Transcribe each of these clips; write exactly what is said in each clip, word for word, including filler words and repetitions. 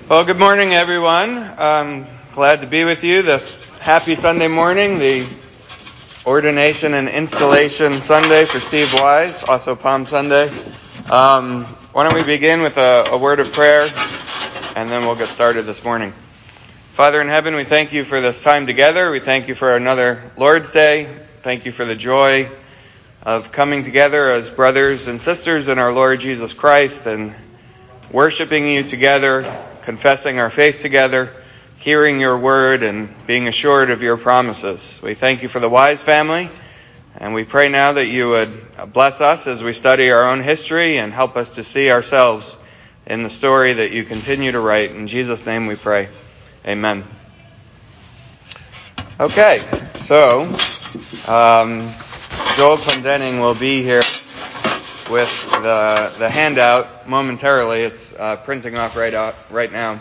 Well, good morning, everyone. I'm glad to be with you this happy Sunday morning, the ordination and installation Sunday for Steve Wise, also Palm Sunday. Um, why don't we begin with a, a word of prayer, and then we'll get started this morning. Father in heaven, we thank you for this time together. We thank you for another Lord's Day. Thank you for the joy of coming together as brothers and sisters in our Lord Jesus Christ and worshiping you together, confessing our faith together, hearing your word, and being assured of your promises. We thank you for the Wise family, and we pray now that you would bless us as we study our own history and help us to see ourselves in the story that you continue to write. In Jesus' name we pray. Amen. Okay, so um, Joel Clendenning will be here with the the handout momentarily. It's uh, printing off right out, right now.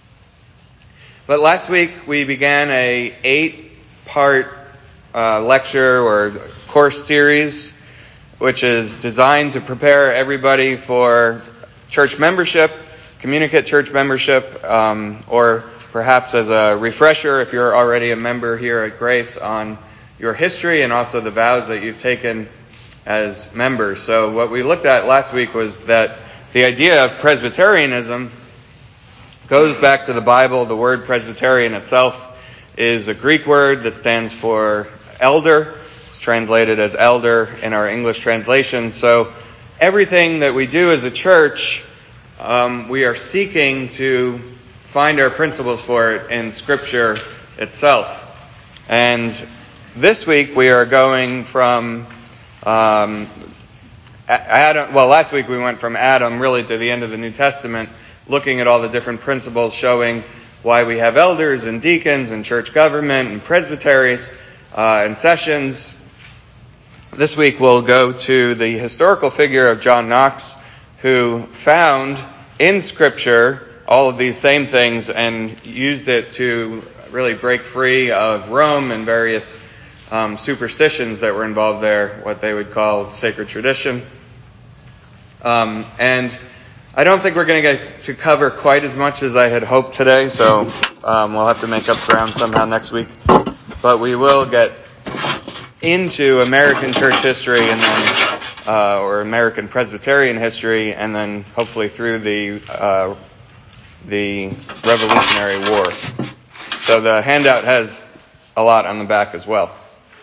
But last week we began a eight-part uh, lecture or course series, which is designed to prepare everybody for church membership, communicate church membership, um, or perhaps as a refresher if you're already a member here at Grace on your history and also the vows that you've taken as members. So what we looked at last week was that the idea of Presbyterianism goes back to the Bible. The word Presbyterian itself is a Greek word that stands for elder. It's translated as elder in our English translation. So everything that we do as a church, um, we are seeking to find our principles for it in Scripture itself. And this week we are going from Um, Adam, well, last week we went from Adam really to the end of the New Testament, looking at all the different principles showing why we have elders and deacons and church government and presbyteries uh, and sessions. This week we'll go to the historical figure of John Knox, who found in Scripture all of these same things and used it to really break free of Rome and various Um, superstitions that were involved there, what they would call sacred tradition. Um, and I don't think we're going to get to cover quite as much as I had hoped today, so um, we'll have to make up ground somehow next week. But we will get into American church history and then, uh, or American Presbyterian history, and then hopefully through the uh, the Revolutionary War. So the handout has a lot on the back as well.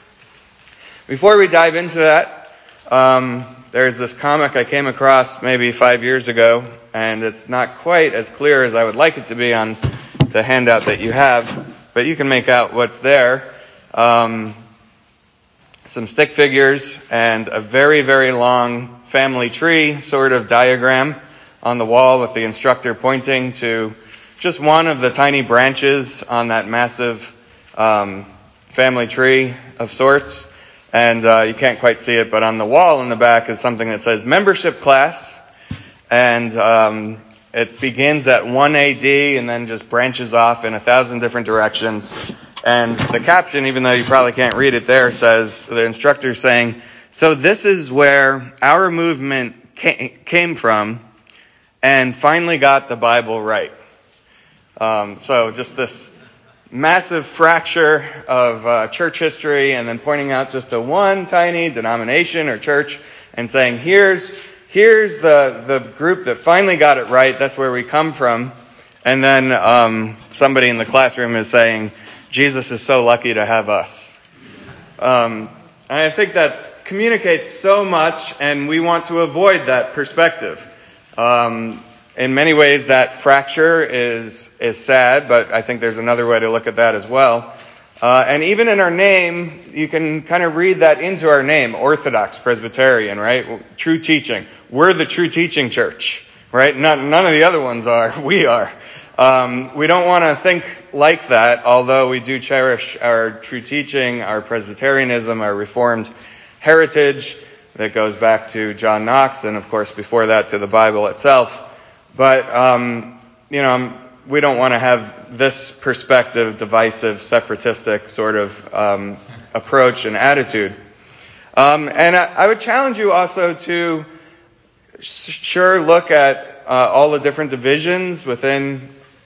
Before we dive into that, um, there's this comic I came across maybe five years ago, and it's not quite as clear as I would like it to be on the handout that you have, but you can make out what's there. Um, some stick figures and a very, very long family tree sort of diagram on the wall with the instructor pointing to just one of the tiny branches on that massive um, family tree of sorts. And uh, you can't quite see it, but on the wall in the back is something that says membership class. And um, it begins at one A D and then just branches off in a thousand different directions. And the caption, even though you probably can't read it there, says, the instructor saying, "So this is where our movement came from and finally got the Bible right." Um, so just this massive fracture of uh, church history, and then pointing out just a one tiny denomination or church and saying, here's here's the the group that finally got it right. That's where we come from. And then um, somebody in the classroom is saying, Jesus is so lucky to have us. Um, and I think that communicates so much, and we want to avoid that perspective. Um, In many ways, that fracture is is sad, but I think there's another way to look at that as well. Uh, and even in our name, you can kind of read that into our name, Orthodox Presbyterian, right? True teaching. We're the true teaching church, right? None, none of the other ones are. We are. Um, we don't want to think like that, although we do cherish our true teaching, our Presbyterianism, our Reformed heritage that goes back to John Knox, and of course before that to the Bible itself. But, um, you know, we don't want to have this perspective, divisive, separatistic sort of um, approach and attitude. Um, and I, I would challenge you also to sure look at uh, all the different divisions within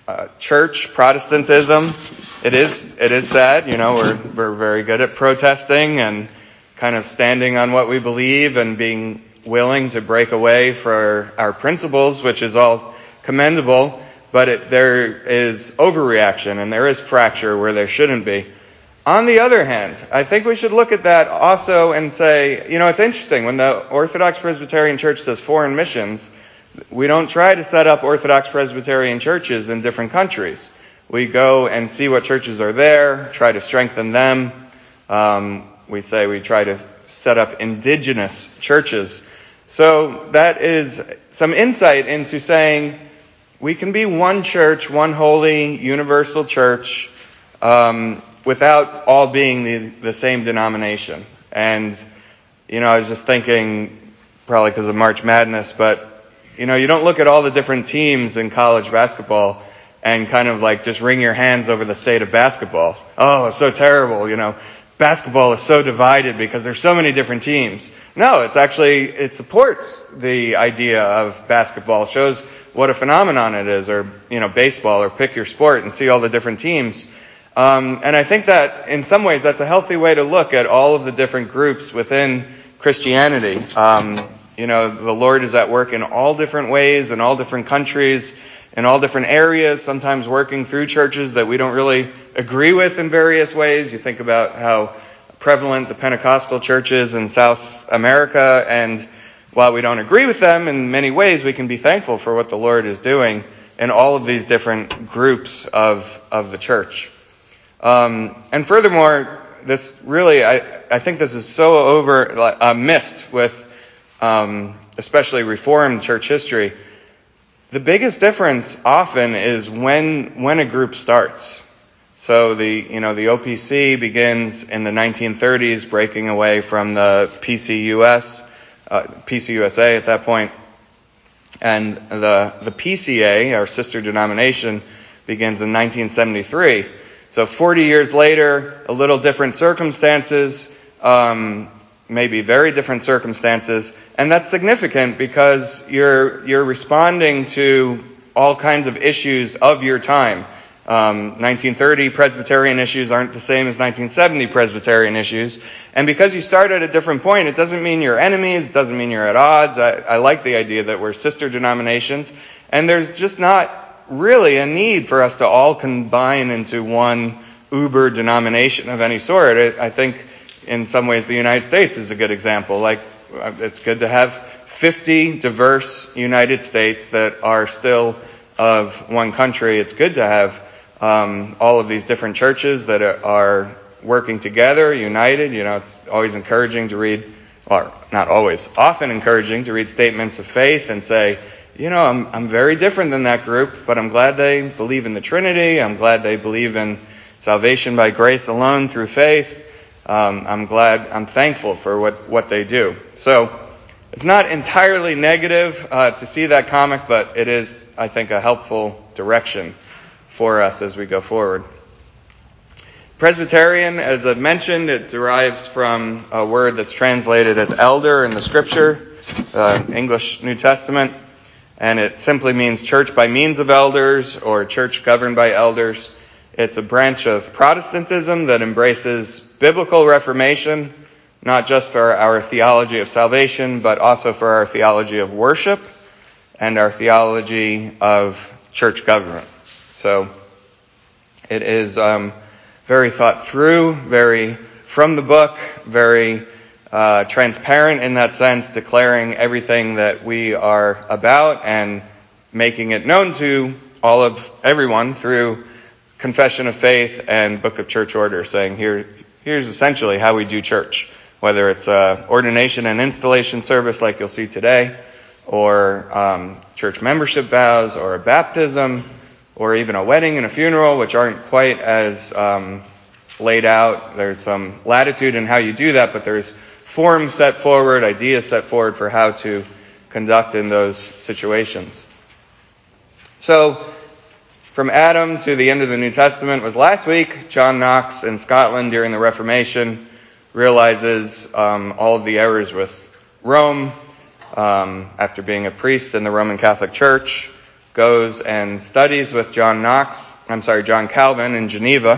uh, church Protestantism. It is it is sad, you know, we're we're very good at protesting and kind of standing on what we believe and being willing to break away for our principles, which is all commendable, but it, there is overreaction and there is fracture where there shouldn't be. On the other hand, I think we should look at that also and say, you know, it's interesting, when the Orthodox Presbyterian Church does foreign missions, we don't try to set up Orthodox Presbyterian churches in different countries. We go and see what churches are there, try to strengthen them. Um, we say we try to set up indigenous churches. So that is some insight into saying we can be one church, one holy, universal church, um, without all being the, the same denomination. And, you know, I was just thinking, probably because of March Madness, but, you know, you don't look at all the different teams in college basketball and kind of like just wring your hands over the state of basketball. Oh, it's so terrible, you know. Basketball is so divided because there's so many different teams. No, it's actually, it supports the idea of basketball, shows what a phenomenon it is, or, you know, baseball, or pick your sport and see all the different teams. Um, and I think that in some ways that's a healthy way to look at all of the different groups within Christianity. Um, you know, the Lord is at work in all different ways, in all different countries, in all different areas, sometimes working through churches that we don't really agree with in various ways. You think about how prevalent the Pentecostal church is in South America, and while we don't agree with them in many ways, we can be thankful for what the Lord is doing in all of these different groups of, of the church. Um, and furthermore, this really, I, I think this is so over, uh, missed with, um, especially Reformed church history. The biggest difference often is when, when a group starts. So the, you know, the O P C begins in the nineteen thirties, breaking away from the P C U S, uh, P C U S A at that point. And the, the P C A, our sister denomination, begins in nineteen seventy-three. So forty years later, a little different circumstances, um, maybe very different circumstances, and that's significant because you're you're responding to all kinds of issues of your time. Um, nineteen thirty Presbyterian issues aren't the same as nineteen seventy Presbyterian issues, and because you start at a different point, it doesn't mean you're enemies, it doesn't mean you're at odds. I, I like the idea that we're sister denominations, and there's just not really a need for us to all combine into one uber denomination of any sort. I think in some ways the United States is a good example. Like, it's good to have fifty diverse United States that are still of one country. It's good to have um, all of these different churches that are working together, united. You know, it's always encouraging to read, or not always, often encouraging to read statements of faith and say, you know, I'm I'm very different than that group, but I'm glad they believe in the Trinity. I'm glad they believe in salvation by grace alone through faith. Um, I'm glad, I'm thankful for what, what they do. So it's not entirely negative uh, to see that comic, but it is, I think, a helpful direction for us as we go forward. Presbyterian, as I've mentioned, it derives from a word that's translated as elder in the Scripture, uh, English New Testament. And it simply means church by means of elders, or church governed by elders. It's a branch of Protestantism that embraces biblical reformation, not just for our theology of salvation, but also for our theology of worship and our theology of church government. So it is um, very thought through, very from the book, very Uh, transparent in that sense, declaring everything that we are about and making it known to all of everyone through confession of faith and book of church order, saying here, here's essentially how we do church, whether it's a ordination and installation service like you'll see today, or um, church membership vows, or a baptism, or even a wedding and a funeral, which aren't quite as um, laid out. There's some latitude in how you do that, but there's forms set forward, ideas set forward for how to conduct in those situations. So, from Adam to the end of the New Testament was last week. John Knox in Scotland during the Reformation realizes um, all of the errors with Rome um, after being a priest in the Roman Catholic Church. goes and studies with John Knox, I'm sorry, John Calvin in Geneva.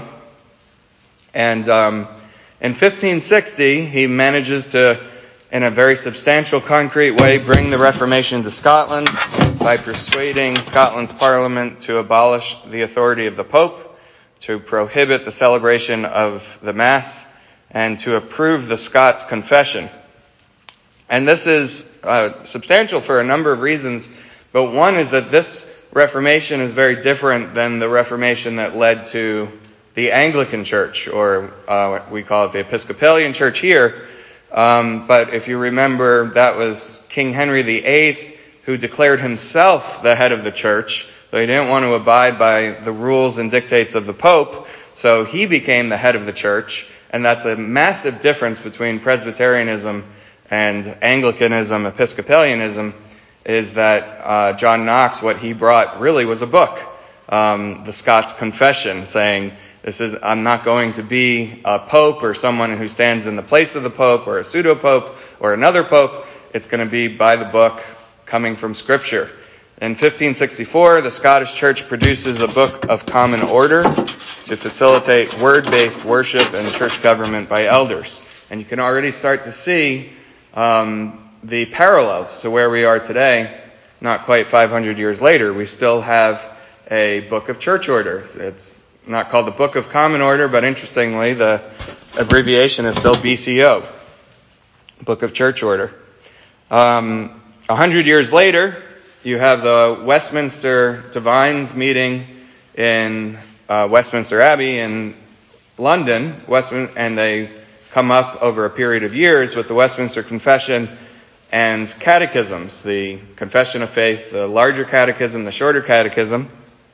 And um, in fifteen sixty, he manages to, in a very substantial, concrete way, bring the Reformation to Scotland by persuading Scotland's Parliament to abolish the authority of the Pope, to prohibit the celebration of the Mass, and to approve the Scots Confession. And this is uh, substantial for a number of reasons, but one is that this Reformation is very different than the Reformation that led to the Anglican Church, or uh, we call it the Episcopalian Church here. Um, but if you remember, that was King Henry the Eighth who declared himself the head of the church. So he didn't want to abide by the rules and dictates of the Pope, so he became the head of the church. And that's a massive difference between Presbyterianism and Anglicanism, Episcopalianism, is that uh, John Knox, what he brought really was a book, um, the Scots Confession, saying, this is, I'm not going to be a pope or someone who stands in the place of the pope or a pseudo-pope or another pope. It's going to be by the book coming from Scripture. In fifteen sixty-four, the Scottish Church produces a Book of Common Order to facilitate word-based worship and church government by elders. And you can already start to see um, the parallels to where we are today, not quite five hundred years later. We still have a Book of Church Order. It's not called the Book of Common Order, but interestingly, the abbreviation is still B C O, Book of Church Order. Um, a hundred years later, you have the Westminster Divines meeting in uh, Westminster Abbey in London, Westmin- and they come up over a period of years with the Westminster Confession and catechisms, the Confession of Faith, the larger catechism, the shorter catechism.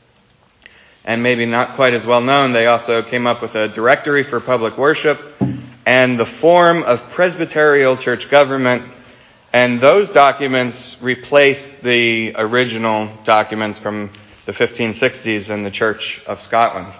And maybe not quite as well known, they also came up with a directory for public worship and the form of presbyterial church government. And those documents replaced the original documents from the fifteen sixties in the Church of Scotland.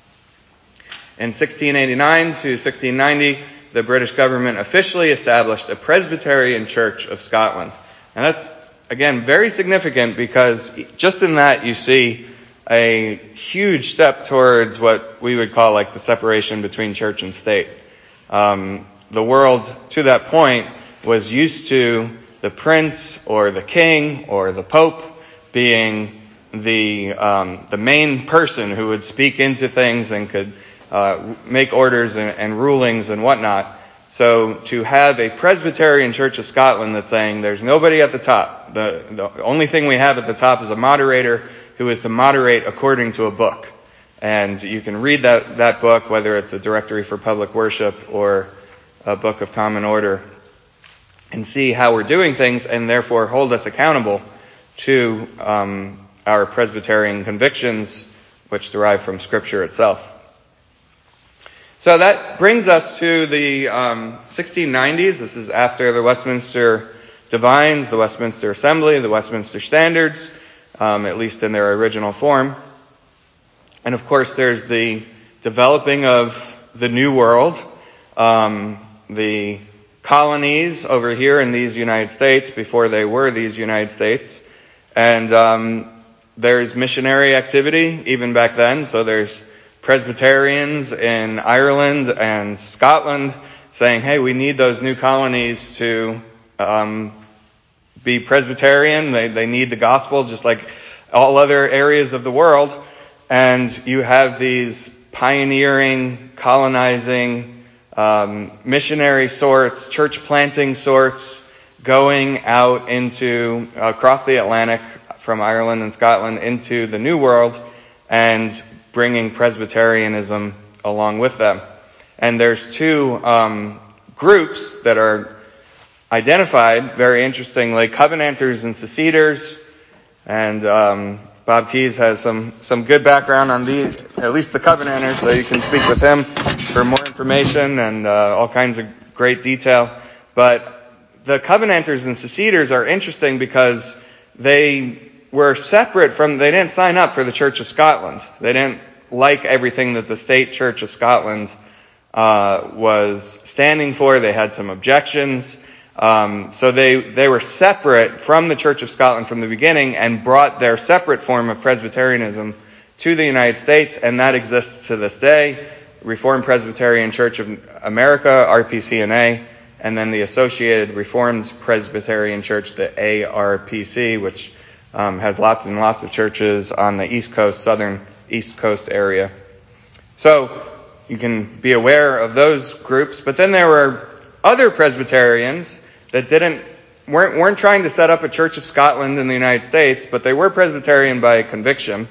In sixteen eighty-nine to sixteen ninety, the British government officially established a Presbyterian Church of Scotland. And that's, again, very significant because just in that you see a huge step towards what we would call like the separation between church and state. Um, the world to that point was used to the prince or the king or the pope being the um, the main person who would speak into things and could uh, make orders and, and rulings and whatnot. So to have a Presbyterian Church of Scotland that's saying there's nobody at the top, the the only thing we have at the top is a moderator who is to moderate according to a book. And you can read that, that book, whether it's a directory for public worship or a Book of Common Order, and see how we're doing things and therefore hold us accountable to um, our Presbyterian convictions, which derive from Scripture itself. So that brings us to the um, sixteen nineties. This is after the Westminster Divines, the Westminster Assembly, the Westminster Standards, Um, at least in their original form. And of course there's the developing of the New World, um, the colonies over here in these United States before they were these United States. And um, there's missionary activity even back then. So there's Presbyterians in Ireland and Scotland saying, hey, we need those new colonies to um be Presbyterian. They, they need the gospel just like all other areas of the world. And you have these pioneering, colonizing, um, missionary sorts, church planting sorts going out into, uh, across the Atlantic from Ireland and Scotland into the New World and bringing Presbyterianism along with them. And there's two um, groups that are identified, very interestingly, Covenanters and Seceders, and um, Bob Keys has some, some good background on these, at least the Covenanters, so you can speak with him for more information and uh, all kinds of great detail. But the Covenanters and Seceders are interesting because they were separate from, they didn't sign up for the Church of Scotland. They didn't like everything that the state Church of Scotland uh was standing for. They had some objections. Um, so they, they were separate from the Church of Scotland from the beginning and brought their separate form of Presbyterianism to the United States, and that exists to this day. Reformed Presbyterian Church of America, R P C N A, and then the Associated Reformed Presbyterian Church, the A R P C, which um, has lots and lots of churches on the East Coast, southern East Coast area. So you can be aware of those groups, but then there were other Presbyterians that didn't weren't weren't trying to set up a Church of Scotland in the United States, but they were Presbyterian by conviction.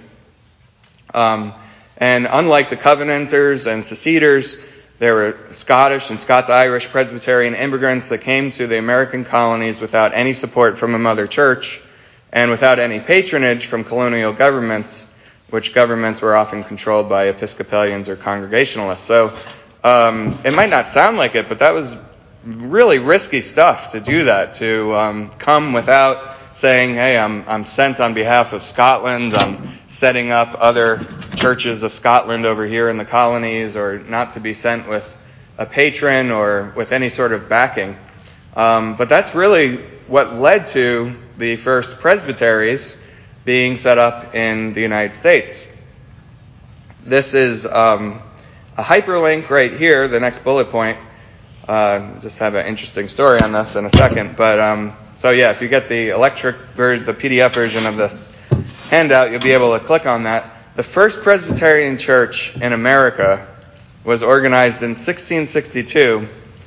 Um, and unlike the Covenanters and Seceders, there were Scottish and Scots-Irish Presbyterian immigrants that came to the American colonies without any support from a mother church and without any patronage from colonial governments, which governments were often controlled by Episcopalians or Congregationalists. So um, it might not sound like it, but that was really risky stuff to do that, to um, come without saying, hey, I'm I'm sent on behalf of Scotland, I'm setting up other churches of Scotland over here in the colonies, or not to be sent with a patron or with any sort of backing. Um, but that's really what led to the first presbyteries being set up in the United States. This is um, a hyperlink right here, the next bullet point. Uh, just have an interesting story on this in a second. But um, so yeah, if you get the electric version, the P D F version of this handout, you'll be able to click on that. The first Presbyterian church in America was organized in sixteen sixty-two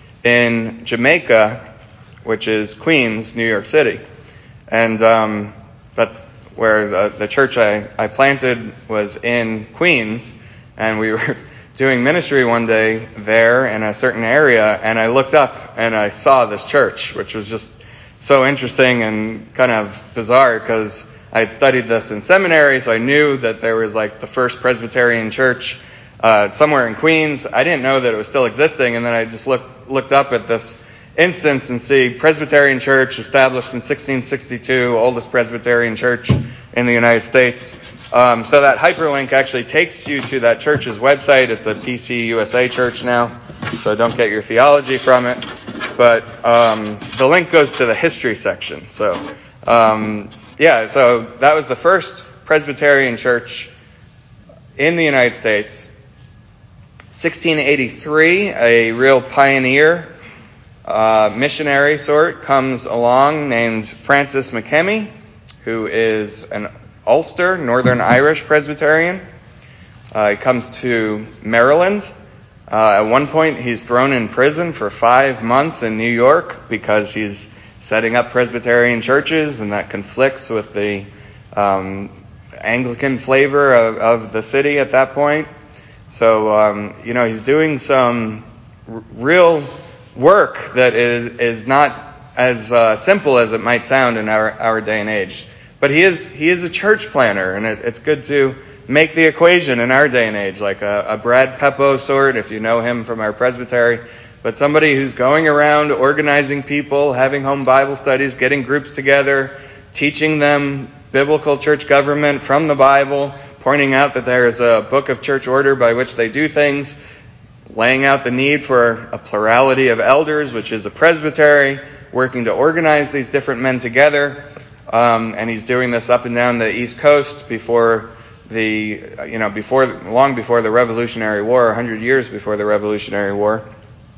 in Jamaica, which is Queens, New York City. And um, that's where the, the church I, I planted was in Queens. And we were doing ministry one day there in a certain area, and I looked up and I saw this church, which was just so interesting and kind of bizarre because I had studied this in seminary, so I knew that there was like the first Presbyterian church uh, somewhere in Queens. I didn't know that it was still existing, and then I just looked looked up at this instance and see Presbyterian church established in sixteen sixty-two, oldest Presbyterian church in the United States. Um, so that hyperlink actually takes you to that church's website. It's a P C U S A church now, so don't get your theology from it. But um, the link goes to the history section. So um, yeah, so that was the first Presbyterian church in the United States. sixteen eighty-three, a real pioneer uh, missionary sort comes along named Francis McKemmy, who is an Ulster, Northern Irish Presbyterian. Uh, he comes to Maryland. Uh, at one point, he's thrown in prison for five months in New York because he's setting up Presbyterian churches, and that conflicts with the um, Anglican flavor of, of the city at that point. So, um, you know, he's doing some r- real work that is, is not as uh, simple as it might sound in our, our day and age. But he is he is a church planner, and it, it's good to make the equation in our day and age, like a, a Brad Peppo sort, if you know him from our presbytery, but somebody who's going around organizing people, having home Bible studies, getting groups together, teaching them biblical church government from the Bible, pointing out that there is a book of church order by which they do things, laying out the need for a plurality of elders, which is a presbytery, working to organize these different men together. Um, and he's doing this up and down the East Coast before the, you know, before, long before the Revolutionary War, a hundred years before the Revolutionary War.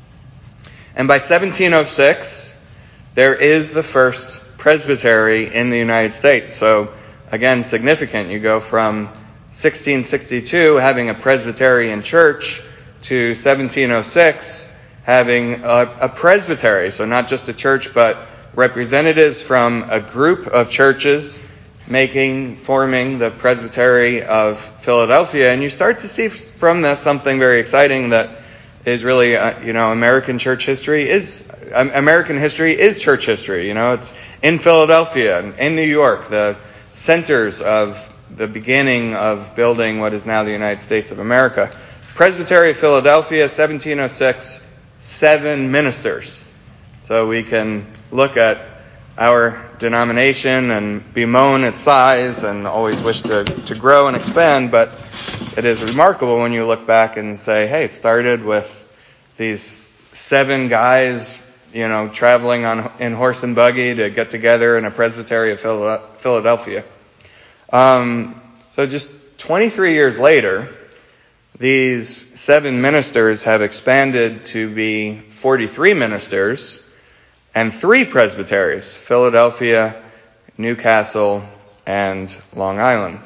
And by seventeen oh six, there is the first presbytery in the United States. So, again, significant. You go from sixteen sixty-two having a Presbyterian church to seventeen oh six having a, a presbytery. So not just a church, but representatives from a group of churches making, forming the Presbytery of Philadelphia. And you start to see from this something very exciting that is really, uh, you know, American church history is, um, American history is church history. You know, it's in Philadelphia, in New York, the centers of the beginning of building what is now the United States of America. Presbytery of Philadelphia, seventeen oh six, seven ministers. So we can look at our denomination and bemoan its size and always wish to, to grow and expand, but it is remarkable when you look back and say, hey, it started with these seven guys you know, traveling on in horse and buggy to get together in a presbytery of Philadelphia. Um, so just twenty-three years later, these seven ministers have expanded to be forty-three ministers and three presbyteries: Philadelphia, Newcastle, and Long Island.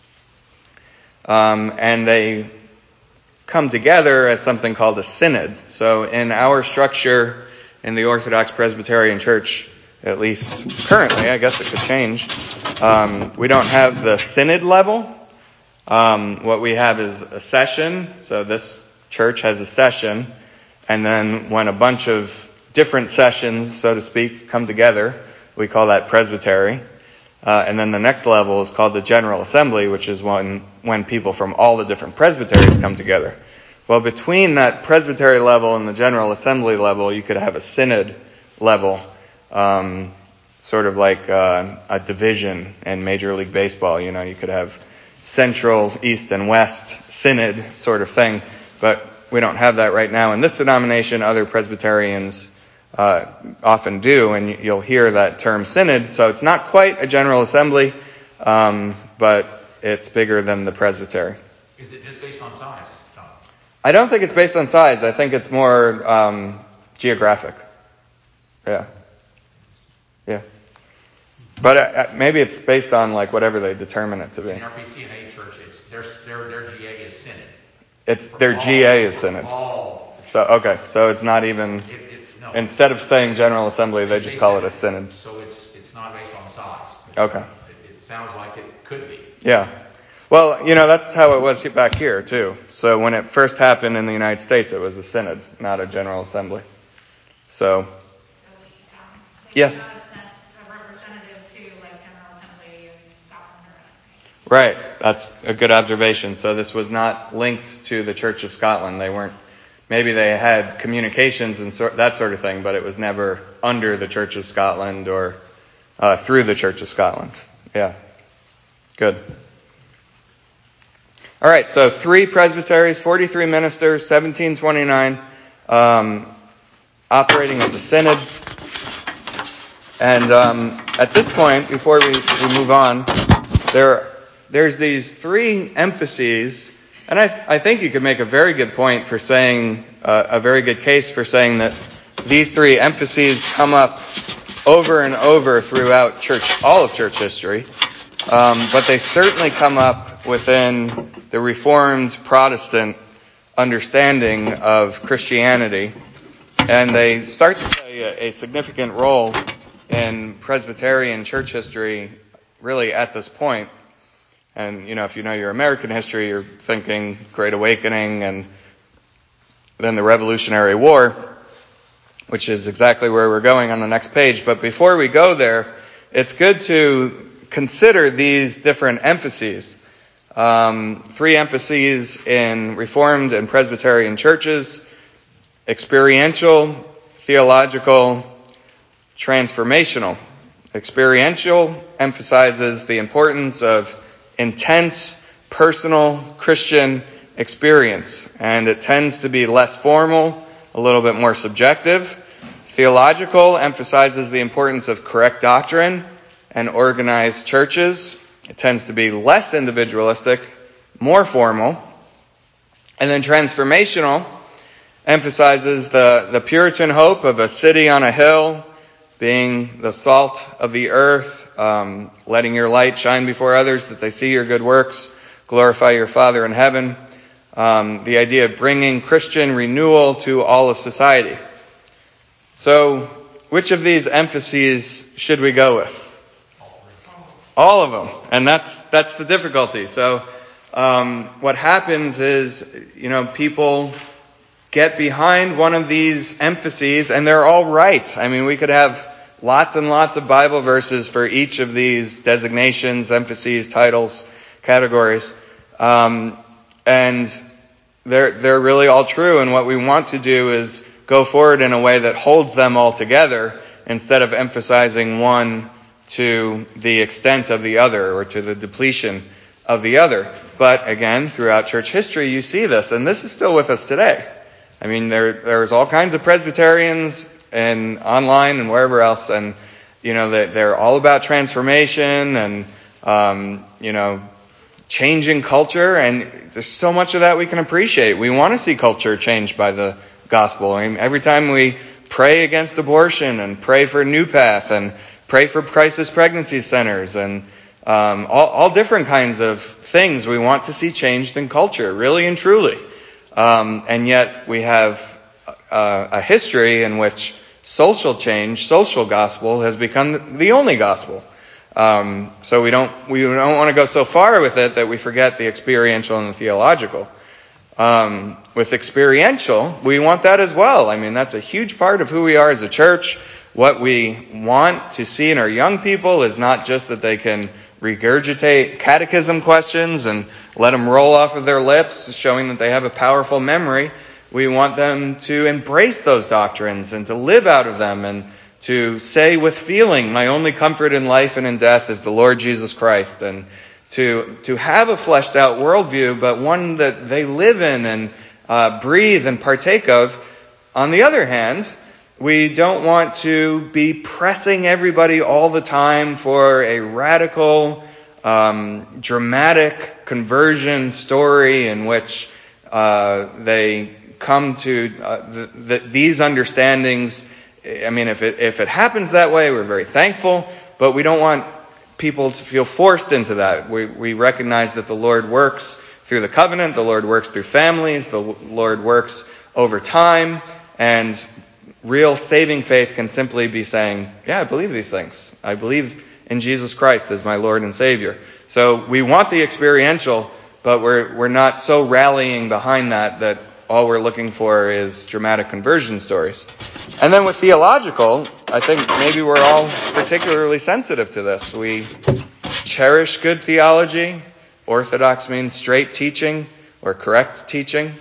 Um, and they come together as something called a synod. So in our structure in the Orthodox Presbyterian Church, at least currently, I guess it could change, um, we don't have the synod level. Um, what we have is a session. So this church has a session, and then when a bunch of different sessions, so to speak, come together, we call that presbytery. Uh, and then the next level is called the General Assembly, which is when, when people from all the different presbyteries come together. Well, between that presbytery level and the General Assembly level, you could have a synod level, um, sort of like uh, a division in Major League Baseball. You know, you could have Central, East, and West synod sort of thing, but we don't have that right now in this denomination. Other Presbyterians Uh, often do, and you'll hear that term synod. So it's not quite a General Assembly, um, but it's bigger than the presbytery. Is it just based on size, Tom? I don't think it's based on size. I think it's more um, geographic. Yeah. Yeah. But uh, maybe it's based on like whatever they determine it to be. In R P C and A Church, it's, their, their, their G A is synod. It's their all, G A is synod. All. So okay, so it's not even. It, it, No. Instead of saying General Assembly, they just call it a synod. So it's it's not based on size. Okay. It, it sounds like it could be. Yeah. Well, you know, that's how it was back here, too. So when it first happened in the United States, it was a synod, not a General Assembly. So, yes? A representative to, like, General Assembly in Scotland or anything. Right. That's a good observation. So this was not linked to the Church of Scotland. They weren't. Maybe they had communications and so, that sort of thing, but it was never under the Church of Scotland or uh, through the Church of Scotland. Yeah. Good. All right, so three presbyteries, forty-three ministers, seventeen twenty-nine, um, operating as a synod. And um, at this point, before we, we move on, there there's these three emphases. And I, I think you could make a very good point for saying, uh, a very good case for saying that these three emphases come up over and over throughout church, all of church history. Um, but they certainly come up within the Reformed Protestant understanding of Christianity. And they start to play a, a significant role in Presbyterian church history really at this point. And, you know, if you know your American history, you're thinking Great Awakening and then the Revolutionary War, which is exactly where we're going on the next page. But before we go there, it's good to consider these different emphases. Um, three emphases in Reformed and Presbyterian churches: experiential, theological, transformational. Experiential emphasizes the importance of intense, personal Christian experience, and it tends to be less formal, a little bit more subjective. Theological emphasizes the importance of correct doctrine and organized churches. It tends to be less individualistic, more formal. And then transformational emphasizes the, the Puritan hope of a city on a hill, being the salt of the earth, um, letting your light shine before others that they see your good works, glorify your Father in heaven. Um, the idea of bringing Christian renewal to all of society. So, which of these emphases should we go with? All of them. And that's, that's the difficulty. So, um, what happens is, you know, people get behind one of these emphases and they're all right. I mean, we could have lots and lots of Bible verses for each of these designations, emphases, titles, categories. Um, and they're, they're really all true. And what we want to do is go forward in a way that holds them all together instead of emphasizing one to the extent of the other or to the depletion of the other. But again, throughout church history, you see this, and this is still with us today. I mean, there there's all kinds of Presbyterians and online and wherever else, and you know they, they're all about transformation and um, you know changing culture, and there's so much of that we can appreciate. We want to see culture changed by the gospel. I mean, every time we pray against abortion and pray for New Path and pray for crisis pregnancy centers and um, all, all different kinds of things we want to see changed in culture, really and truly. Um, and yet we have uh, a history in which social change, social gospel has become the only gospel. Um, so we don't we don't want to go so far with it that we forget the experiential and the theological. Um, with experiential, we want that as well. I mean, that's a huge part of who we are as a church. What we want to see in our young people is not just that they can regurgitate catechism questions and let them roll off of their lips, showing that they have a powerful memory. We want them to embrace those doctrines and to live out of them and to say with feeling, my only comfort in life and in death is the Lord Jesus Christ, and to to have a fleshed out worldview, but one that they live in and uh, breathe and partake of. On the other hand, we don't want to be pressing everybody all the time for a radical, um, dramatic conversion story in which uh, they come to uh, the, the, these understandings. I mean, if it if it happens that way, we're very thankful, but we don't want people to feel forced into that. We we recognize that the Lord works through the covenant, the Lord works through families, the Lord works over time, and real saving faith can simply be saying, yeah, I believe these things. I believe in Jesus Christ as my Lord and Savior. So we want the experiential, but we're we're not so rallying behind that that all we're looking for is dramatic conversion stories. And then with theological, I think maybe we're all particularly sensitive to this. We cherish good theology. Orthodox means straight teaching or correct teaching.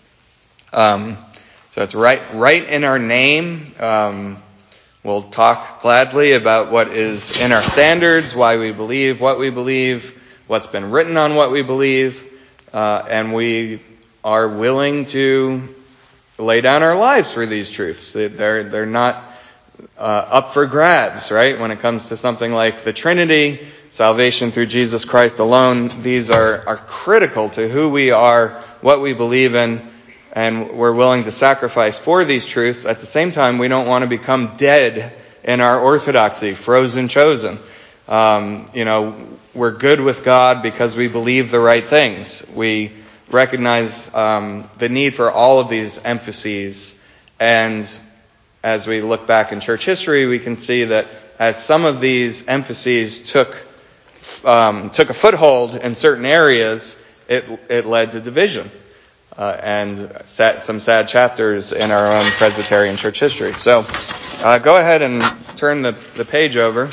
Um, so it's right, right in our name. Um, we'll talk gladly about what is in our standards, why we believe what we believe, what's been written on what we believe, uh, and we are willing to lay down our lives for these truths. They're they're not uh, up for grabs, right? When it comes to something like the Trinity, salvation through Jesus Christ alone, these are, are critical to who we are, what we believe in, and we're willing to sacrifice for these truths. At the same time, we don't want to become dead in our orthodoxy, frozen chosen. Um, you know, we're good with God because we believe the right things. We recognize um, the need for all of these emphases, and as we look back in church history, we can see that as some of these emphases took um, took a foothold in certain areas, it it led to division uh, and sad, some sad chapters in our own Presbyterian church history. So, uh, go ahead and turn the, the page over.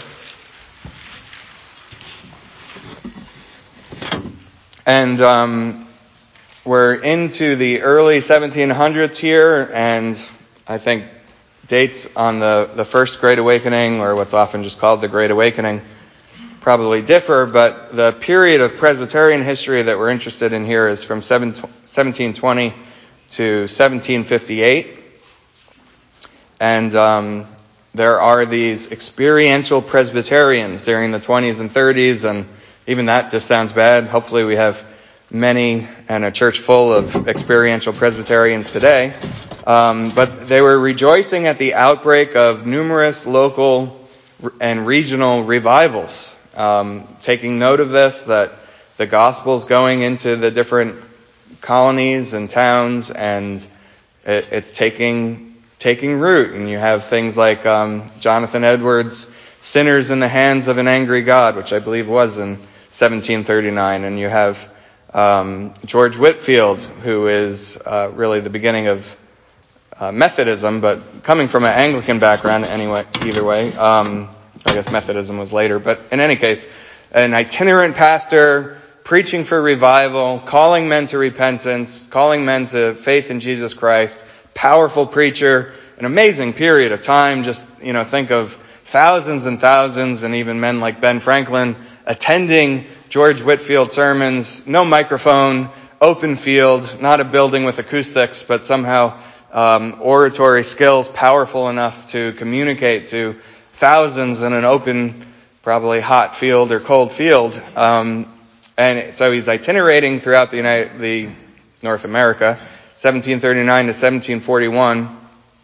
And um, we're into the early seventeen hundreds here, and I think dates on the, the first Great Awakening, or what's often just called the Great Awakening, probably differ, but the period of Presbyterian history that we're interested in here is from seventeen twenty to seventeen fifty-eight. And um, there are these experiential Presbyterians during the twenties and thirties, and even that just sounds bad. Hopefully we have many and a church full of experiential Presbyterians today. Um, but they were rejoicing at the outbreak of numerous local and regional revivals. Um, taking note of this, that the gospel's going into the different colonies and towns, and it, it's taking taking root. And you have things like um, Jonathan Edwards' "Sinners in the Hands of an Angry God," which I believe was in seventeen thirty-nine. And you have um, George Whitefield, who is uh, really the beginning of uh, Methodism, but coming from an Anglican background anyway. Either way. Um, I guess Methodism was later, but in any case, an itinerant pastor preaching for revival, calling men to repentance, calling men to faith in Jesus Christ, powerful preacher, an amazing period of time. Just, you know, think of thousands and thousands, and even men like Ben Franklin attending George Whitefield sermons, no microphone, open field, not a building with acoustics, but somehow um, oratory skills powerful enough to communicate to thousands in an open, probably hot field or cold field. Um, and so he's itinerating throughout the United, the North America, seventeen thirty-nine to seventeen forty-one,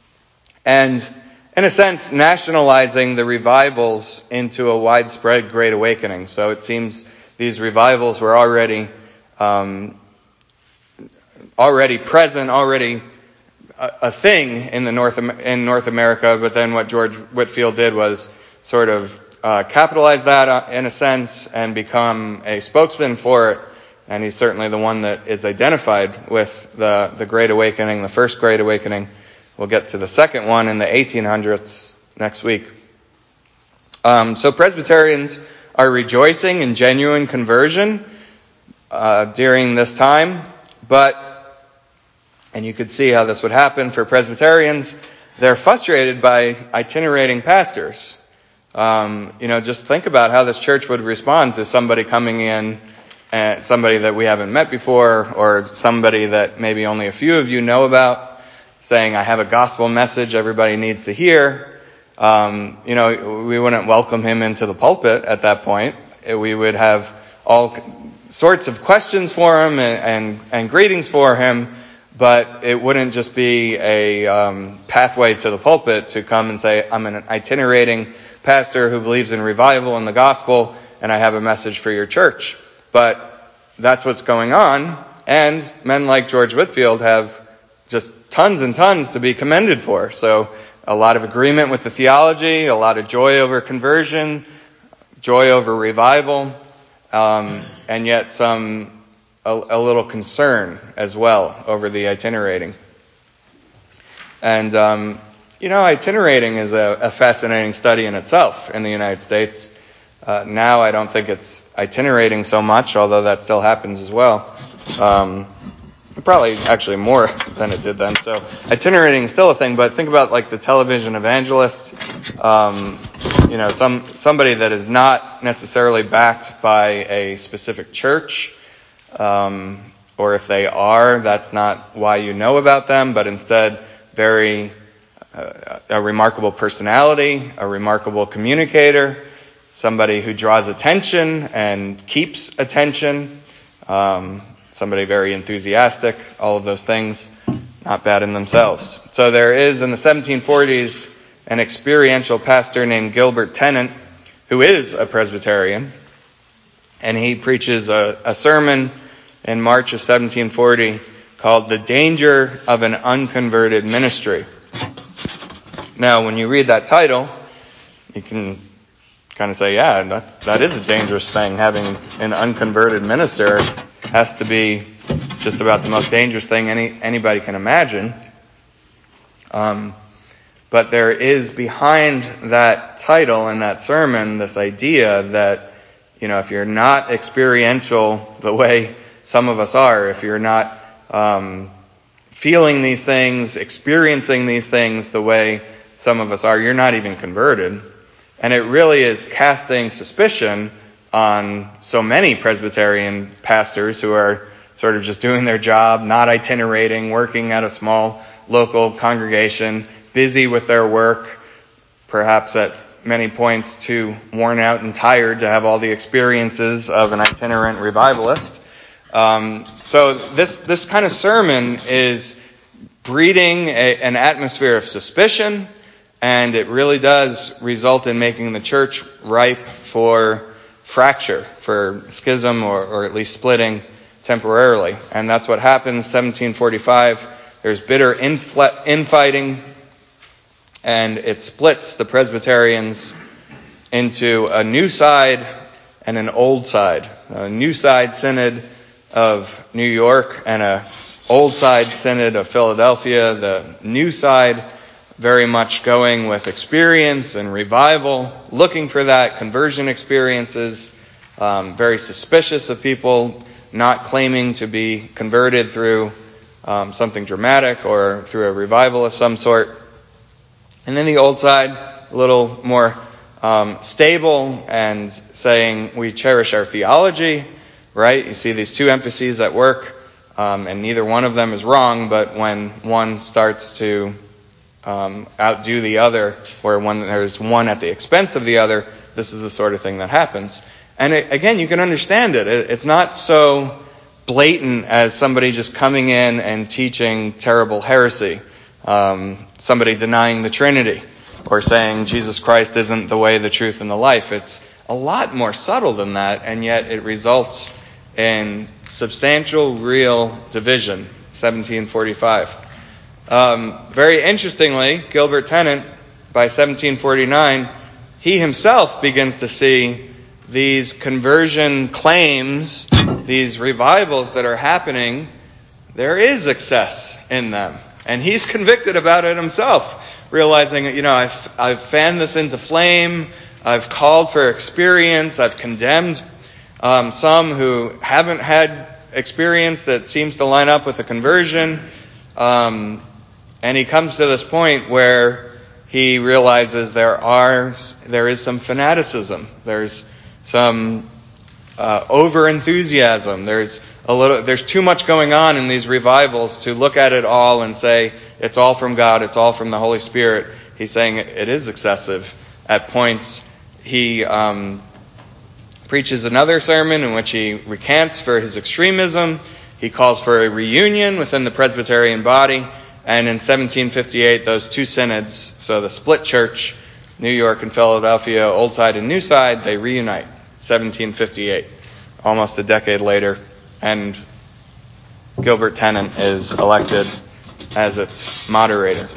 and in a sense nationalizing the revivals into a widespread Great Awakening. So it seems these revivals were already um, already present, already a, a thing in the North in North America. But then what George Whitefield did was sort of uh, capitalize that in a sense and become a spokesman for it. And he's certainly the one that is identified with the the Great Awakening, the first Great Awakening. We'll get to the second one in the eighteen hundreds next week. Um, so Presbyterians are rejoicing in genuine conversion uh, during this time, but, and you could see how this would happen for Presbyterians, they're frustrated by itinerating pastors. Um, you know, just think about how this church would respond to somebody coming in, uh, somebody that we haven't met before, or somebody that maybe only a few of you know about, saying, I have a gospel message everybody needs to hear. Um, you know, we wouldn't welcome him into the pulpit at that point. We would have all sorts of questions for him and, and, and greetings for him, but it wouldn't just be a um, pathway to the pulpit to come and say, I'm an itinerating pastor who believes in revival and the gospel, and I have a message for your church. But that's what's going on, and men like George Whitefield have just tons and tons to be commended for. So a lot of agreement with the theology, a lot of joy over conversion, joy over revival, um, and yet some a, a little concern as well over the itinerating. And um, you know, itinerating is a, a fascinating study in itself in the United States. Uh, now I don't think it's itinerating so much, although that still happens as well. Um, Probably actually more than it did then. So itinerating is still a thing, but think about like the television evangelist, um, you know, some somebody that is not necessarily backed by a specific church, um, or if they are, that's not why you know about them, but instead very uh, a remarkable personality, a remarkable communicator, somebody who draws attention and keeps attention. Um, Somebody very enthusiastic, all of those things, not bad in themselves. So there is, in the seventeen forties, an experiential pastor named Gilbert Tennant, who is a Presbyterian, and he preaches a, a sermon in March of seventeen forty called The Danger of an Unconverted Ministry. Now, when you read that title, you can kind of say, yeah, that's, that is a dangerous thing, having an unconverted minister. Has to be just about the most dangerous thing any anybody can imagine. Um, but there is behind that title and that sermon this idea that, you know, if you're not experiential the way some of us are, if you're not um, feeling these things, experiencing these things the way some of us are, you're not even converted. And it really is casting suspicion on so many Presbyterian pastors who are sort of just doing their job, not itinerating, working at a small local congregation, busy with their work, perhaps at many points too worn out and tired to have all the experiences of an itinerant revivalist. Um, so this this kind of sermon is breeding a, an atmosphere of suspicion, and it really does result in making the church ripe for fracture, for schism, or, or at least splitting temporarily. And that's what happens. seventeen forty-five, there's bitter infle- infighting, and it splits the Presbyterians into a new side and an old side. A new side synod of New York and a old side synod of Philadelphia. The new side very much going with experience and revival, looking for that, conversion experiences, um, very suspicious of people not claiming to be converted through um, something dramatic or through a revival of some sort. And then the old side, a little more um, stable and saying we cherish our theology, right? You see these two emphases at work. Um, and neither one of them is wrong, but when one starts to um, outdo the other, or when there's one at the expense of the other, this is the sort of thing that happens. And it, again, you can understand it. it. It's not so blatant as somebody just coming in and teaching terrible heresy, um, somebody denying the Trinity, or saying Jesus Christ isn't the way, the truth, and the life. It's a lot more subtle than that, and yet it results in substantial, real division. seventeen forty-five. Um, very interestingly, Gilbert Tennent, by seventeen forty-nine, he himself begins to see these conversion claims, these revivals that are happening. There is excess in them, and he's convicted about it himself, realizing, you know, I've, I've fanned this into flame, I've called for experience, I've condemned um, some who haven't had experience that seems to line up with a conversion, um, and he comes to this point where he realizes there are there is some fanaticism, there's some uh, over enthusiasm, there's a little, there's too much going on in these revivals to look at it all and say it's all from God, it's all from the Holy Spirit. He's saying it is excessive at points. He um, preaches another sermon in which he recants for his extremism. He calls for a reunion within the Presbyterian body. And in seventeen fifty-eight, those two synods, so the split church, New York and Philadelphia, Old Side and New Side, they reunite. seventeen fifty-eight, almost a decade later, and Gilbert Tennent is elected as its moderator.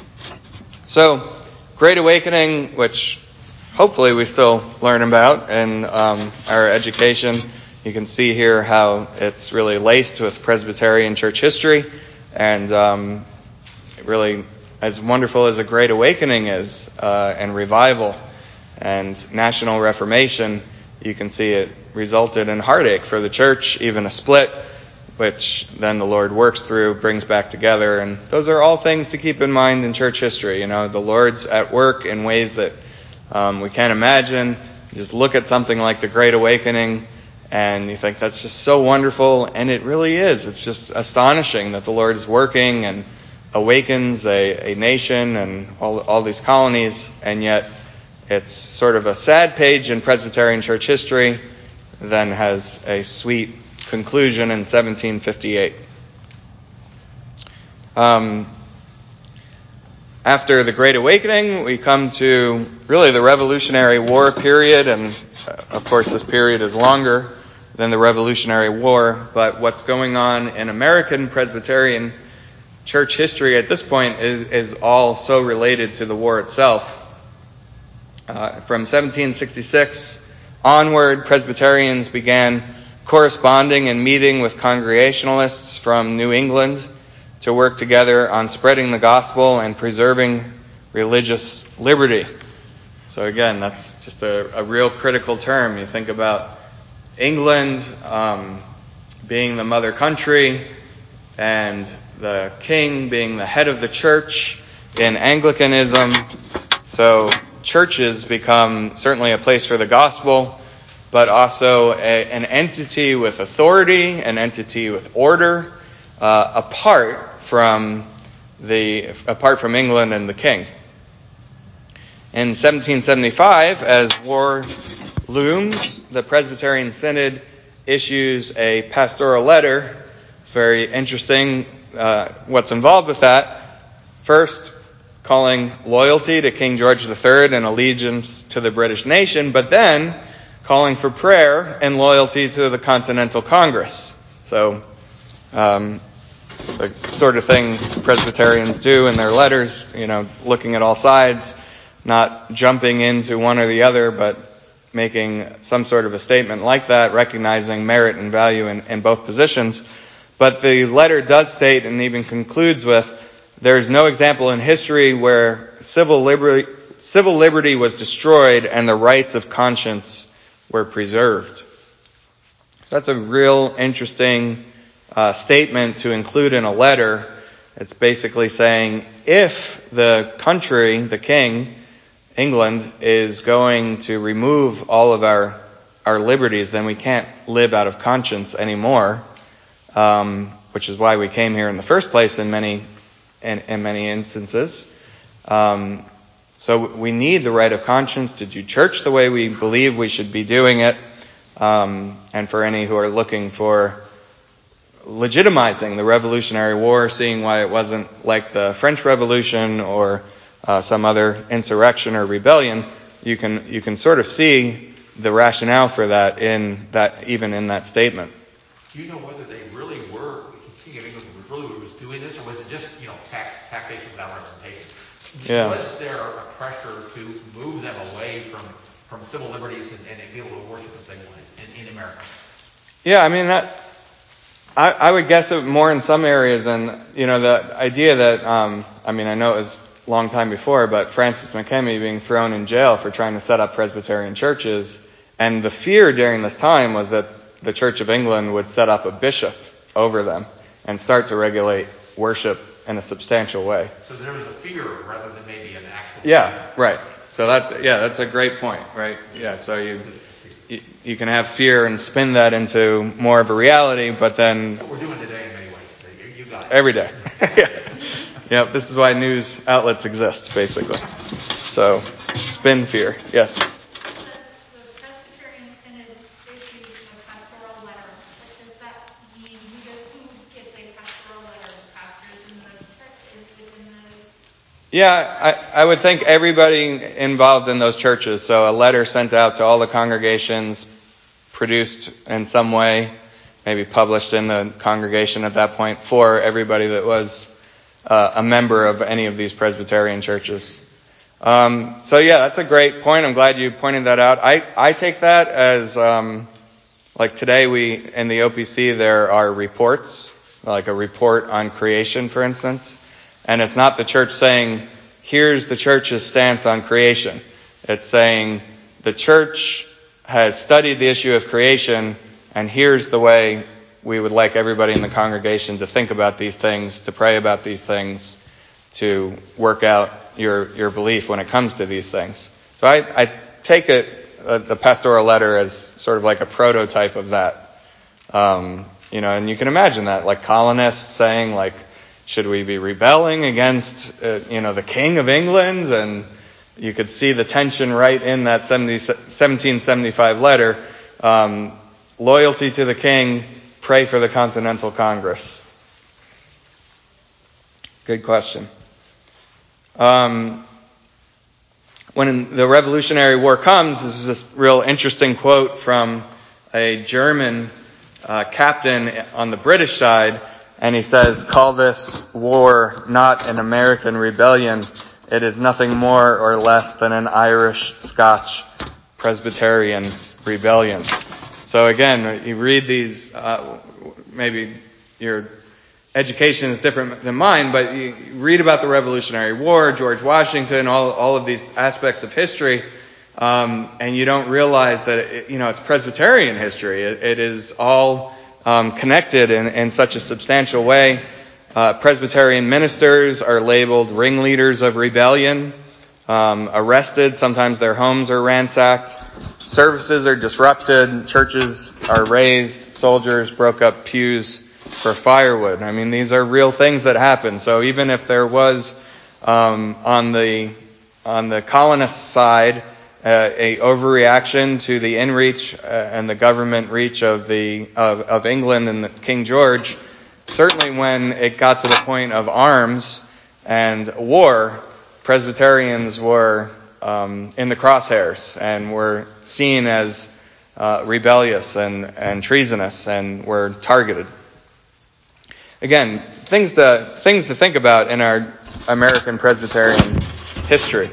So, Great Awakening, which hopefully we still learn about in um, our education. You can see here how it's really laced with Presbyterian church history, and um, really as wonderful as a Great Awakening is, uh, and revival and national reformation, you can see it resulted in heartache for the church, even a split, which then the Lord works through, brings back together. And those are all things to keep in mind in church history. You know, the Lord's at work in ways that um, we can't imagine. You just look at something like the Great Awakening and you think that's just so wonderful. And it really is. It's just astonishing that the Lord is working and awakens a, a nation and all, all these colonies. And yet it's sort of a sad page in Presbyterian church history, then has a sweet conclusion in seventeen fifty-eight. Um, after the Great Awakening, we come to really the Revolutionary War period, and uh, of course this period is longer than the Revolutionary War, but what's going on in American Presbyterian church history at this point is, is all so related to the war itself. Uh, from seventeen sixty-six onward, Presbyterians began corresponding and meeting with Congregationalists from New England to work together on spreading the gospel and preserving religious liberty. So again, that's just a, a real critical term. You think about England um, being the mother country and the king being the head of the church in Anglicanism. So churches become certainly a place for the gospel, but also a, an entity with authority, an entity with order, uh, apart from the apart from England and the king. In seventeen seventy-five, as war looms, the Presbyterian Synod issues a pastoral letter. It's very interesting uh, what's involved with that. First, calling loyalty to King George the Third and allegiance to the British nation, but then calling for prayer and loyalty to the Continental Congress. So, um, the sort of thing Presbyterians do in their letters, you know, looking at all sides, not jumping into one or the other, but making some sort of a statement like that, recognizing merit and value in, in both positions. But the letter does state, and even concludes with, there is no example in history where civil liberty, civil liberty was destroyed and the rights of conscience were preserved. That's a real interesting uh, statement to include in a letter. It's basically saying if the country, the king, England, is going to remove all of our our liberties, then we can't live out of conscience anymore. Um, which is why we came here in the first place in many in, in many instances. Um, so we need the right of conscience to do church the way we believe we should be doing it. Um, and for any who are looking for legitimizing the Revolutionary War, seeing why it wasn't like the French Revolution or uh, some other insurrection or rebellion, you can you can sort of see the rationale for that in that even in that statement. Do you know whether they really were, King of England really was doing this, or was it just, you know, tax taxation without representation? Yeah. Was there a pressure to move them away from, from civil liberties and, and be able to worship as they wanted in, in America? Yeah, I mean that. I, I would guess it more in some areas, and you know the idea that um, I mean I know it was a long time before, but Francis McKemey being thrown in jail for trying to set up Presbyterian churches, and the fear during this time was that the Church of England would set up a bishop over them and start to regulate worship in a substantial way. So there was a fear rather than maybe an actual. Yeah, right. So that yeah, that's a great point, right? Yeah. So you. You, you can have fear and spin that into more of a reality, but then... That's what we're doing today in many ways. You, you got it. Every day. yeah. yeah, this is why news outlets exist, basically. So, spin fear. Yes? The, the Presbyterian Synod issues a pastoral letter. Does that mean who, does, who gets a pastoral letter? The pastors in the church? Is it in the... Yeah, I, I would think everybody involved in those churches. So a letter sent out to all the congregations, produced in some way, maybe published in the congregation at that point for everybody that was uh, a member of any of these Presbyterian churches. Um, so yeah, that's a great point. I'm glad you pointed that out. I, I take that as, um, like today we, in the O P C, there are reports, like a report on creation, for instance. And it's not the church saying, here's the church's stance on creation. It's saying, the church has studied the issue of creation, and here's the way we would like everybody in the congregation to think about these things, to pray about these things, to work out your your belief when it comes to these things. So I, I take it, uh, the pastoral letter, as sort of like a prototype of that. Um, you know, and you can imagine that, like colonists saying, like, should we be rebelling against, uh, you know, the King of England? And you could see the tension right in that seventeen seventy-five letter. Um, loyalty to the King, pray for the Continental Congress. Good question. Um, when the Revolutionary War comes, this is this real interesting quote from a German uh, captain on the British side. And he says, call this war not an American rebellion. It is nothing more or less than an Irish-Scotch Presbyterian rebellion. So again, you read these, uh, maybe your education is different than mine, but you read about the Revolutionary War, George Washington, all, all of these aspects of history, um, and you don't realize that, it, you know, it's Presbyterian history. It, it is all... Um, connected in, in such a substantial way. Uh, Presbyterian ministers are labeled ringleaders of rebellion, um, arrested. Sometimes their homes are ransacked. Services are disrupted. Churches are razed. Soldiers broke up pews for firewood. I mean, these are real things that happen. So even if there was um, on the on the colonist side Uh, a overreaction to the in-reach uh, and the government reach of the of, of England and the King George, certainly when it got to the point of arms and war, Presbyterians were um, in the crosshairs and were seen as uh, rebellious and, and treasonous and were targeted. Again, things to things to think about in our American Presbyterian history.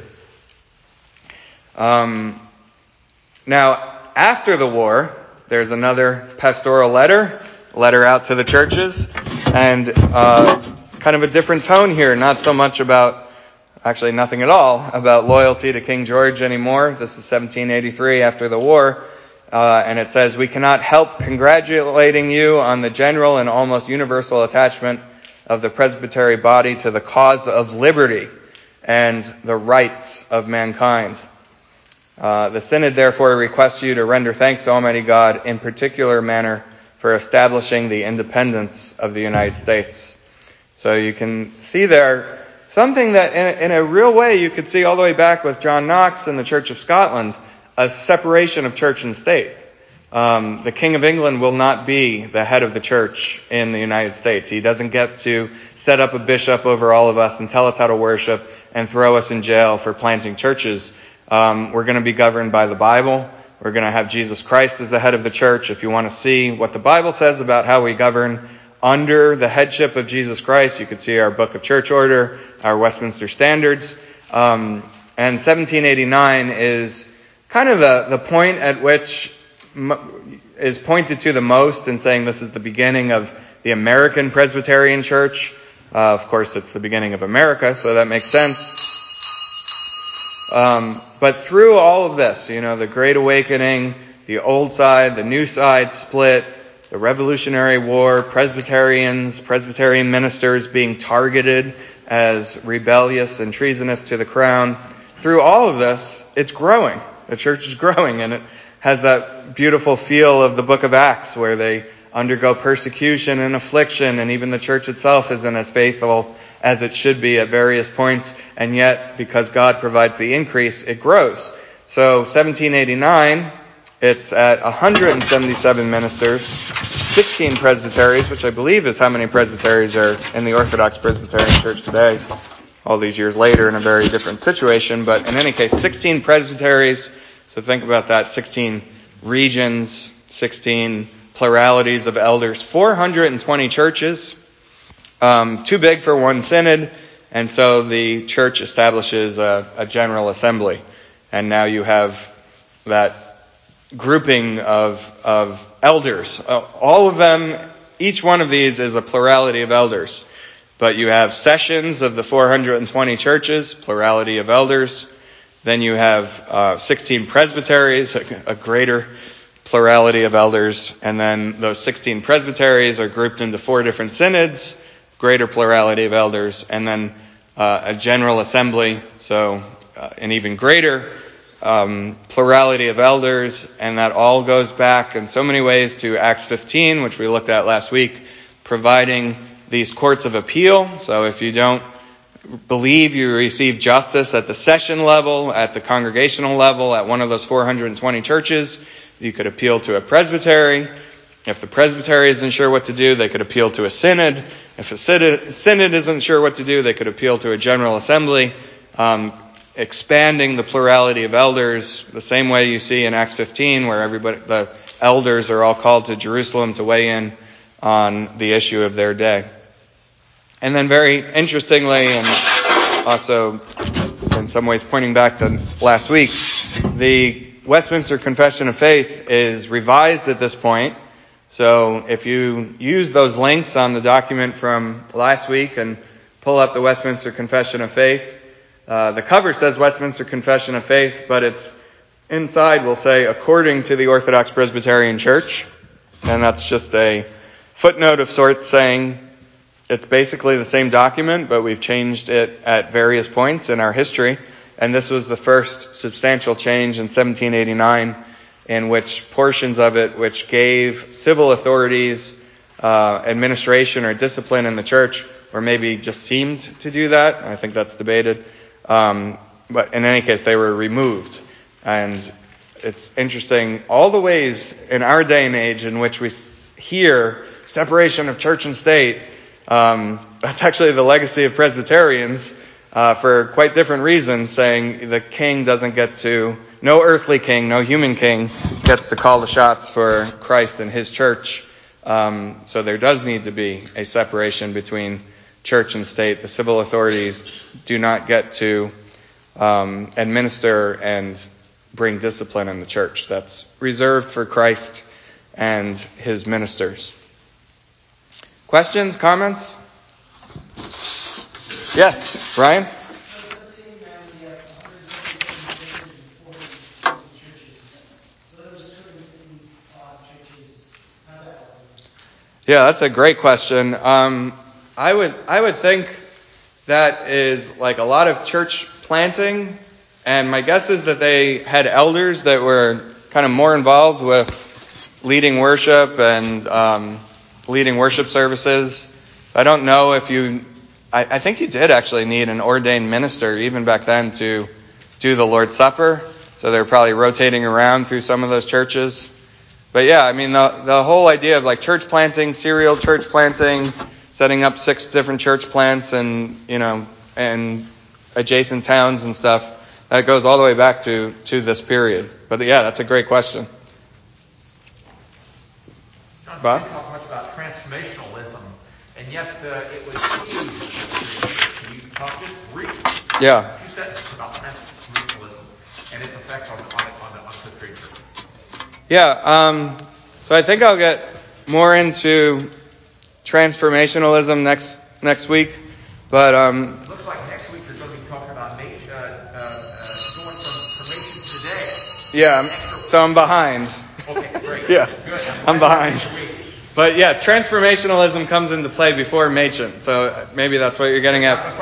Um, now, after the war, there's another pastoral letter, letter out to the churches, and uh, kind of a different tone here, not so much about, actually nothing at all, about loyalty to King George anymore. This is seventeen eighty-three, after the war, uh, and it says, we cannot help congratulating you on the general and almost universal attachment of the presbytery body to the cause of liberty and the rights of mankind. Uh, the Synod therefore requests you to render thanks to Almighty God in particular manner for establishing the independence of the United States. So you can see there something that in a, in a real way you could see all the way back with John Knox and the Church of Scotland, a separation of church and state. Um, the King of England will not be the head of the church in the United States. He doesn't get to set up a bishop over all of us and tell us how to worship and throw us in jail for planting churches. Um, we're going to be governed by the Bible. We're going to have Jesus Christ as the head of the church. If you want to see what the Bible says about how we govern under the headship of Jesus Christ, you could see our Book of Church Order, our Westminster Standards. Um, and seventeen eighty-nine is kind of the, the point at which m- is pointed to the most in saying this is the beginning of the American Presbyterian Church. Uh, of course, it's the beginning of America, so that makes sense. Um, but through all of this, you know, the Great Awakening, the old side, the new side split, the Revolutionary War, Presbyterians, Presbyterian ministers being targeted as rebellious and treasonous to the crown. Through all of this, it's growing. The church is growing, and it has that beautiful feel of the book of Acts where they undergo persecution and affliction, and even the church itself isn't as faithful as it should be at various points, and yet, because God provides the increase, it grows. So, seventeen eighty-nine, it's at one hundred seventy-seven ministers, sixteen presbyteries, which I believe is how many presbyteries are in the Orthodox Presbyterian Church today, all these years later in a very different situation, but in any case, sixteen presbyteries, so think about that, sixteen regions, sixteen pluralities of elders, four hundred twenty churches, um, too big for one synod, and so the church establishes a, a general assembly, and now you have that grouping of of elders. Uh, all of them, each one of these is a plurality of elders, but you have sessions of the four hundred twenty churches, plurality of elders. Then you have uh, sixteen presbyteries, a, a greater plurality of elders, and then those sixteen presbyteries are grouped into four different synods, greater plurality of elders, and then uh, a general assembly, so uh, an even greater um, plurality of elders, and that all goes back in so many ways to Acts fifteen, which we looked at last week, providing these courts of appeal. So if you don't believe you receive justice at the session level, at the congregational level, at one of those four hundred twenty churches, you could appeal to a presbytery. If the presbytery isn't sure what to do, they could appeal to a synod. If a synod isn't sure what to do, they could appeal to a general assembly, um, expanding the plurality of elders the same way you see in Acts fifteen, where everybody, the elders are all called to Jerusalem to weigh in on the issue of their day. And then very interestingly, and also in some ways pointing back to last week, the Westminster Confession of Faith is revised at this point. So if you use those links on the document from last week and pull up the Westminster Confession of Faith, uh, the cover says Westminster Confession of Faith, but it's inside will say, according to the Orthodox Presbyterian Church. And that's just a footnote of sorts saying it's basically the same document, but we've changed it at various points in our history. And this was the first substantial change in seventeen eighty-nine, in which portions of it which gave civil authorities uh, administration or discipline in the church, or maybe just seemed to do that. I think that's debated. Um, but in any case, they were removed. And it's interesting, all the ways in our day and age in which we hear separation of church and state, um, that's actually the legacy of Presbyterians, uh, for quite different reasons, saying the king doesn't get to, no earthly king, no human king gets to call the shots for Christ and his church. Um, so there does need to be a separation between church and state. The civil authorities do not get to um, administer and bring discipline in the church. That's reserved for Christ and his ministers. Questions, comments? Yes, Brian? Yeah, that's a great question. Um, I would I would think that is like a lot of church planting, and my guess is that they had elders that were kind of more involved with leading worship and um, leading worship services. I don't know if you, I, I think you did actually need an ordained minister even back then to do the Lord's Supper. So they're probably rotating around through some of those churches. But yeah, I mean, the the whole idea of like church planting, serial church planting, setting up six different church plants and, you know, and adjacent towns and stuff, that goes all the way back to, to this period. But yeah, that's a great question. John, Bob? we didn't talk much about transformationalism, and yet uh, it was huge. Can you talk just briefly? Yeah. Two sentences about transformationalism and its effect on on on the on the Christian church. Yeah, um, so I think I'll get more into transformationalism next next week, but um, Looks like next week you're going to be talking about nature, uh, uh, uh, going from formation today. yeah, I'm, so I'm behind. Okay, great. Yeah, Good. I'm behind. But yeah, transformationalism comes into play before Machen, so maybe that's what you're getting at.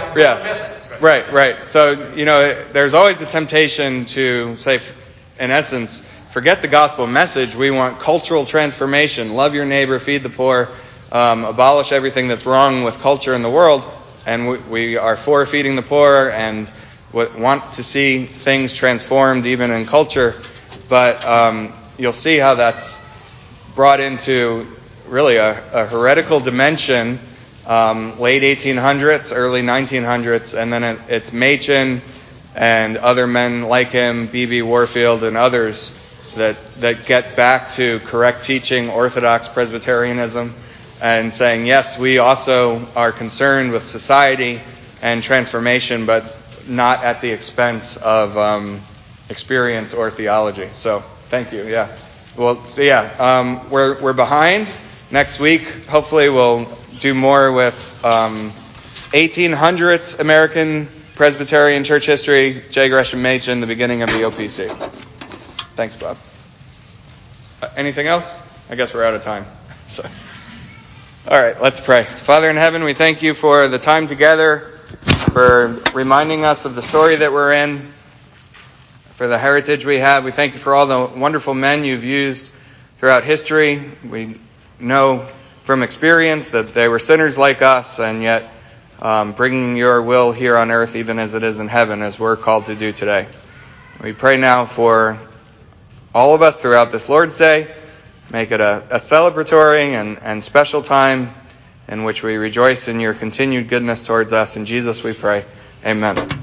Yeah, right, right. So, you know, there's always the temptation to say, in essence, forget the gospel message. We want cultural transformation. Love your neighbor, feed the poor, um, abolish everything that's wrong with culture in the world. And we, we are for feeding the poor and want to see things transformed even in culture. But um, you'll see how that's brought into really a, a heretical dimension, um, late eighteen hundreds, early nineteen hundreds, and then it, it's Machen and other men like him, B B Warfield and others, that that get back to correct teaching, Orthodox Presbyterianism, and saying, yes, we also are concerned with society and transformation, but not at the expense of um, experience or theology. So, thank you. Yeah. Well, so yeah, um, we're we're behind. Next week, hopefully, we'll do more with um, eighteen hundreds American Presbyterian church history, J. Gresham Machen, the beginning of the O P C. Thanks, Bob. Uh, anything else? I guess we're out of time. So, all right, let's pray. Father in heaven, we thank you for the time together, for reminding us of the story that we're in, for the heritage we have. We thank you for all the wonderful men you've used throughout history. We know from experience that they were sinners like us, and yet um, bringing your will here on earth, even as it is in heaven, as we're called to do today. We pray now for all of us throughout this Lord's Day. Make it a, a celebratory and, and special time in which we rejoice in your continued goodness towards us. In Jesus we pray. Amen.